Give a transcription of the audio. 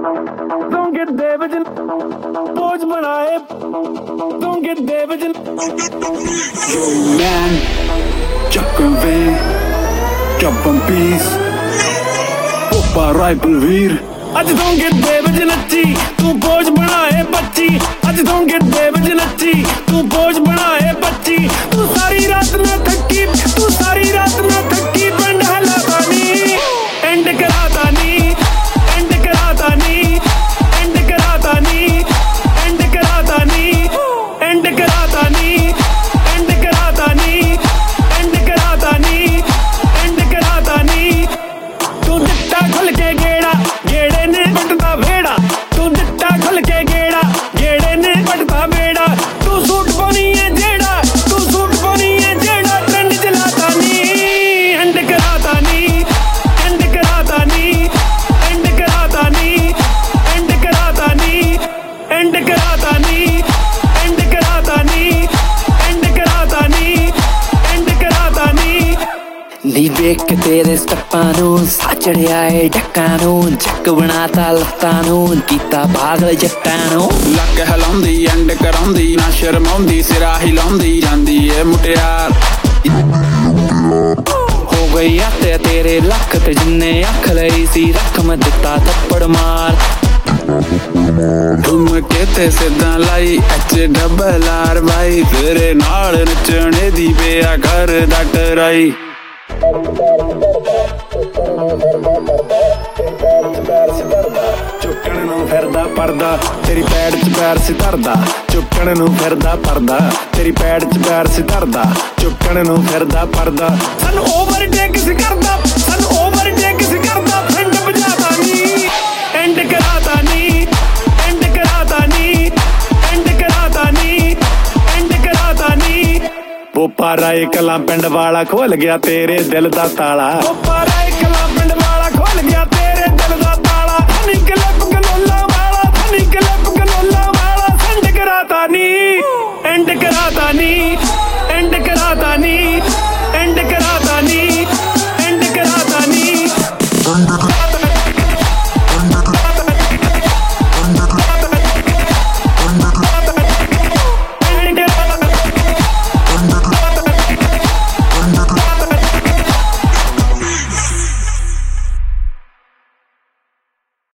Don't get there ਵਜਨ pose ਬਣਾਏ Don't get there ਵਜਨ Yo man ਚੱਕਣ ਵੇ ਚੱਪਨ ਪੀਸ ਪੋਪਾ ਰਾਈਫਲ ਵੀਰ ਅੱਜ don't get there ਵਜਨ ਨੱਚੀ ਤੂੰ ਪੋਜ ਬਣਾਏ ਬੱਚੀ ਅੱਜ don't get there ਵਜਨ ਨੱਚੀ ਤੂੰ ਪੋਜ ਬਣਾਏ ਬੱਚੀ ਤੂੰ ਸਾਰੀ ਰਾਤ ਨਾ ਥੱਕੀ ਤੂੰ ਸਾਰੀ ਰਾਤ ਨਾ ਥੱਕੀ ਪਿੰਡ ਹਲਾਤਾ ਨੀ ਐਂਡ ਕਰਾਤਾ ਨੀ ਐਂਡ ਕਰਾਤਾ ਨੀ ਐਂਡ ਕਰਾਤਾ ਨੀ ਐਂਡ ਕਰਾਤਾ ਨੀ ਐਂਡ ਕਰਾਤਾ ਨੀ ਐਂਡ ਕਰਾਤਾ ਨੀ ਐਂਡ ਕਰਾਤਾ ਨੀ ਐਂਡ ਕਰਾਤਾ ਨੀ ਤੂੰ ਦਿੱਤਾ ਖੁੱਲ ਕੇ ਗੇੜਾ ਗੇੜੇ ਨੇ ਵੱਟਦਾ ਵੇੜਾ ਤੂੰ ਦਿੱਤਾ ਖੁੱਲ ਕੇ ਗੇੜਾ ਗੇੜੇ ਨੇ ਵੱਟਦਾ ਵੇੜਾ ਤੂੰ ਸੂਟ ਪਾਉਣੀ ਏ ਜਿਹੜਾ ਤੂੰ ਸੂਟ ਪਾਉਣੀ ਏ ਜਿਹੜਾ ਟ੍ਰੈਂਡ ਚਲਾਤਾ ਨੀ ਐਂਡ ਕਰਾਤਾ ਨੀ ਐਂਡ ਕਰਾਤਾ ਨੀ ਐਂਡ ਕਰਾਤਾ ਨੀ ਐਂਡ ਕਰਾਤਾ ਨੀ ਐਂਡ ਕਰਾਤਾ ਨੀ ਐਂਡ ਕਰਾਤਾ ਨੀ ਐਂਡ ਕਰਾਤਾ ਨੀ ਐਂਡ ਕਰਾਤਾ ਨੀ ਨੀ ਵੇਖ ਕੇ ਤੇਰੇ ਸਟੱਪਾਂ ਨੂੰ ਸਾਚੜਿਆ ਏ ਡੱਕਾਂ ਨੂੰ ਚੱਕ ਬਣਾਤਾ ਲੱਤਾਂ ਨੂੰ ਕੀਤਾ ਪਾਗਲ ਜੱਟਾਂ ਨੂੰ ਲੱਕ ਹਿਲਾਉਂਦੀ ਐਂਡ ਕਰਾਉਂਦੀ ਨਾ ਸ਼ਰਮਾਉਂਦੀ ਸਿਰਾ ਹਿਲਾਉਂਦੀ ਜਾਂਦੀ ਏ ਮੁਟਿਆਰ ਹੋ ਗਈ ਆ ਤੇ ਤੇਰੇ ਲੱਕ ਤੇ ਜਿੰਨੇ ਅੱਖ ਲਈ ਸੀ ਰਕਮ ਦਿੱਤਾ ਥੱਪੜ ਮਾਰ ਘੁੰਮ ਕੇ ਤੇ ਸਿੱਧਾ ਲਾਈ ਐਚ ਡਬਲ ਆਰ ਬਾਈ ਤੇਰੇ ਨਾਲ ਨੱਚਣੇ ਦੀ ਪਿਆ ਘਰ ਦਾ ਟਰਾਈ ਚੁੱਕਣ ਨੂੰ ਫਿਰਦਾ ਪਰਦਾ ਤੇਰੀ ਪੈੜ 'ਚ ਪੈਰ ਸੀ ਧਰਦਾ ਚੁੱਕਣ ਨੂੰ ਫਿਰਦਾ ਪਰਦਾ ਤੇਰੀ ਪੈੜ 'ਚ ਪੈਰ ਸੀ ਧਰਦਾ ਚੁੱਕਣ ਨੂੰ ਫਿਰਦਾ ਪਰਦਾ ਸਾਨੂੰ ਓਵਰਟੇਕ ਸੀ ਕਰਦਾ ਸਾਨੂੰ ਓਵਰਟੇਕ ਸੀ ਕਰਦਾ ਫੰਡ ਵਜਾਤਾ ਨੀ ਐਂਡ ਕਰਾਤਾ ਨੀ ਐਂਡ ਕਰਾਤਾ ਨੀ ਐਂਡ ਕਰਾਤਾ ਨੀ ਐਂਡ ਕਰਾਤਾ ਨੀ ਪੋਪਾ ਰਾਏ ਕਲਾਂ ਪਿੰਡ ਵਾਲਾ ਖੋਲ ਗਿਆ ਤੇਰੇ ਦਿਲ ਦਾ ਤਾਲਾ ਪੋਪਾ ਰਾਏ ਕਲਾਂ ਪਿੰਡ ਵਾਲਾ ਖੋਲ ਗਿਆ ਤੇਰੇ ਦਿਲ ਦਾ ਤਾਲਾ ਹਨੀ ਕਲੱਬ ਕਲੋਲਾ ਵਾਲਾ ਹਨੀ ਕਲੱਬ ਕਲੋਲਾ ਵਾਲਾ ਐਂਡ ਕਰਾਤਾ ਨੀ ਐਂਡ ਕਰਾਤਾ ਨੀ